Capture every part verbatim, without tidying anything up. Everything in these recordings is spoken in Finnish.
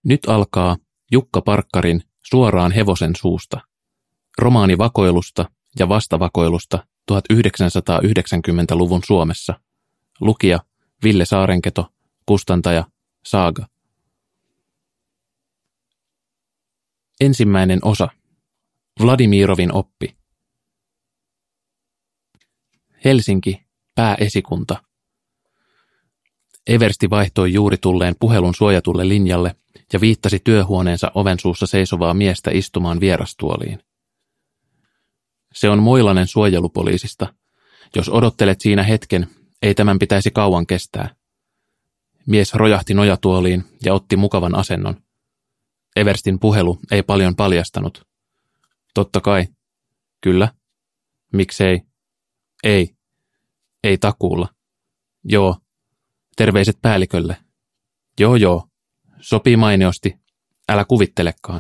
Nyt alkaa Jukka Parkkarin Suoraan hevosen suusta. Romaani vakoilusta ja vastavakoilusta tuhatyhdeksänsataayhdeksänkymmentäluvun Suomessa. Lukija Ville Saarenketo, kustantaja Saaga. Ensimmäinen osa. Vladimirovin oppi. Helsinki, pääesikunta. Eversti vaihtoi juuri tulleen puhelun suojatulle linjalle ja viittasi työhuoneensa ovensuussa seisovaa miestä istumaan vierastuoliin. Se on Moilanen suojelupoliisista. Jos odottelet siinä hetken, ei tämän pitäisi kauan kestää. Mies rojahti nojatuoliin ja otti mukavan asennon. Everstin puhelu ei paljon paljastanut. Totta kai. Kyllä. Miksei? Ei. Ei takuulla. Joo. Terveiset päällikölle. Joo joo. Sopii mainiosti. Älä kuvittelekaan.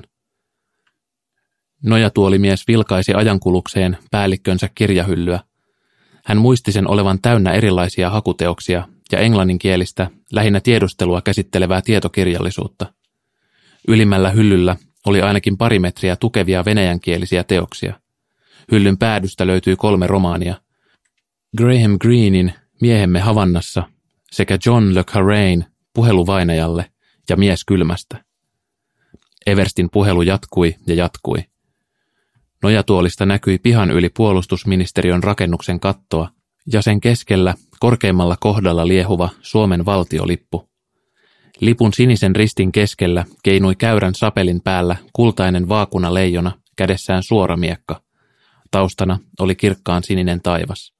Nojatuolimies vilkaisi ajankulukseen päällikkönsä kirjahyllyä. Hän muisti sen olevan täynnä erilaisia hakuteoksia ja englanninkielistä, lähinnä tiedustelua käsittelevää tietokirjallisuutta. Ylimmällä hyllyllä oli ainakin pari metriä tukevia venäjänkielisiä teoksia. Hyllyn päädystä löytyi kolme romaania. Graham Greenein Miehemme Havannassa sekä John le Carrein Puhelu vainajalle ja Mies kylmästä. Everstin puhelu jatkui ja jatkui. Nojatuolista näkyi pihan yli puolustusministeriön rakennuksen kattoa ja sen keskellä korkeimmalla kohdalla liehuva Suomen valtiolippu. Lipun sinisen ristin keskellä keinui käyrän sapelin päällä kultainen vaakunaleijona kädessään suora miekka. Taustana oli kirkkaan sininen taivas.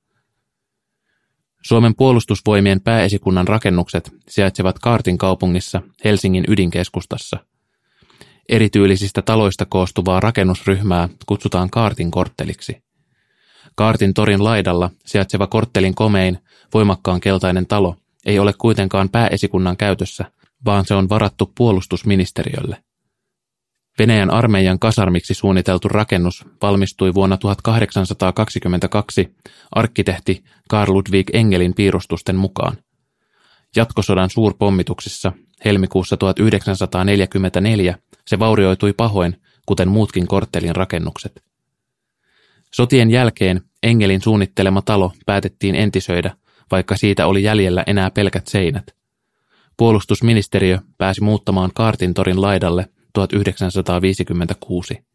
Suomen puolustusvoimien pääesikunnan rakennukset sijaitsevat Kaartin kaupungissa Helsingin ydinkeskustassa. Erityylisistä taloista koostuvaa rakennusryhmää kutsutaan Kaartin kortteliksi. Kaartin torin laidalla sijaitseva korttelin komein, voimakkaan keltainen talo ei ole kuitenkaan pääesikunnan käytössä, vaan se on varattu puolustusministeriölle. Venäjän armeijan kasarmiksi suunniteltu rakennus valmistui vuonna tuhatkahdeksansataakaksikymmentäkaksi arkkitehti Carl Ludwig Engelin piirustusten mukaan. Jatkosodan suurpommituksissa helmikuussa tuhatyhdeksänsataaneljäkymmentäneljä se vaurioitui pahoin, kuten muutkin korttelin rakennukset. Sotien jälkeen Engelin suunnittelema talo päätettiin entisöidä, vaikka siitä oli jäljellä enää pelkät seinät. Puolustusministeriö pääsi muuttamaan Kaartin torin laidalle tuhatyhdeksänsataaviisikymmentäkuusi.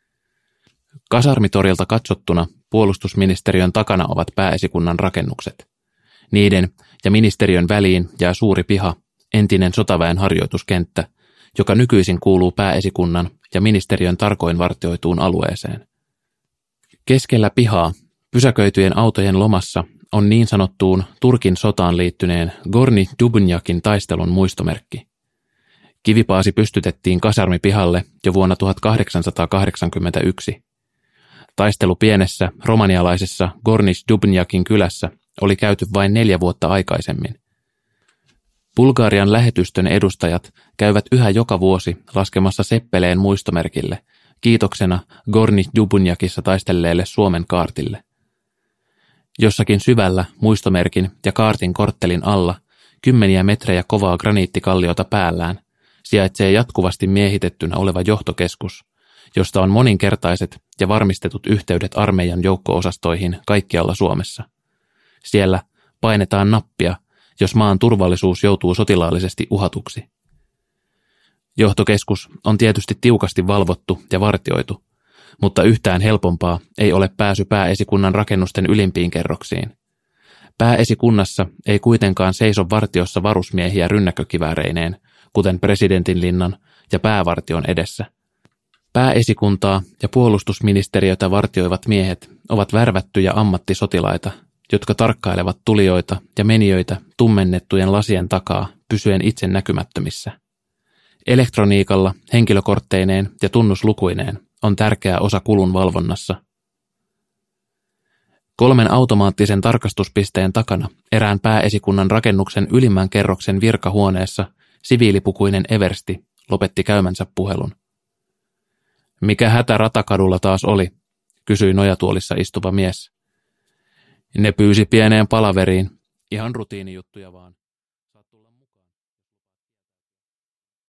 Kasarmitorilta katsottuna puolustusministeriön takana ovat pääesikunnan rakennukset. Niiden ja ministeriön väliin jää suuri piha, entinen sotaväen harjoituskenttä, joka nykyisin kuuluu pääesikunnan ja ministeriön tarkoin vartioituun alueeseen. Keskellä pihaa, pysäköityjen autojen lomassa, on niin sanottuun Turkin sotaan liittyneen Gorni Dubnjakin taistelun muistomerkki. Kivipaasi pystytettiin kasarmipihalle jo vuonna tuhatkahdeksansataakahdeksankymmentäyksi. Taistelu pienessä romanialaisessa Gornis Dubnjakin kylässä oli käyty vain neljä vuotta aikaisemmin. Bulgarian lähetystön edustajat käyvät yhä joka vuosi laskemassa seppeleen muistomerkille, kiitoksena Gornis Dubnjakissa taistelleelle Suomen kaartille. Jossakin syvällä muistomerkin ja kaartin korttelin alla, kymmeniä metrejä kovaa graniittikalliota päällään, sijaitsee jatkuvasti miehitettynä oleva johtokeskus, josta on moninkertaiset ja varmistetut yhteydet armeijan joukko-osastoihin kaikkialla Suomessa. Siellä painetaan nappia, jos maan turvallisuus joutuu sotilaallisesti uhatuksi. Johtokeskus on tietysti tiukasti valvottu ja vartioitu, mutta yhtään helpompaa ei ole pääsy pääesikunnan rakennusten ylimpiin kerroksiin. Pääesikunnassa ei kuitenkaan seiso vartiossa varusmiehiä rynnäkkökivääreineen, kuten presidentinlinnan ja päävartion edessä. Pääesikuntaa ja puolustusministeriötä vartioivat miehet ovat värvättyjä ammattisotilaita, jotka tarkkailevat tulijoita ja menijöitä tummennettujen lasien takaa pysyen itse näkymättömissä. Elektroniikalla, henkilökortteineen ja tunnuslukuineen on tärkeä osa kulun valvonnassa. Kolmen automaattisen tarkastuspisteen takana erään pääesikunnan rakennuksen ylimmän kerroksen virkahuoneessa siviilipukuinen eversti lopetti käymänsä puhelun. Mikä hätä Ratakadulla taas oli, kysyi nojatuolissa istuva mies. Ne pyysi pieneen palaveriin, ihan rutiinijuttuja vaan.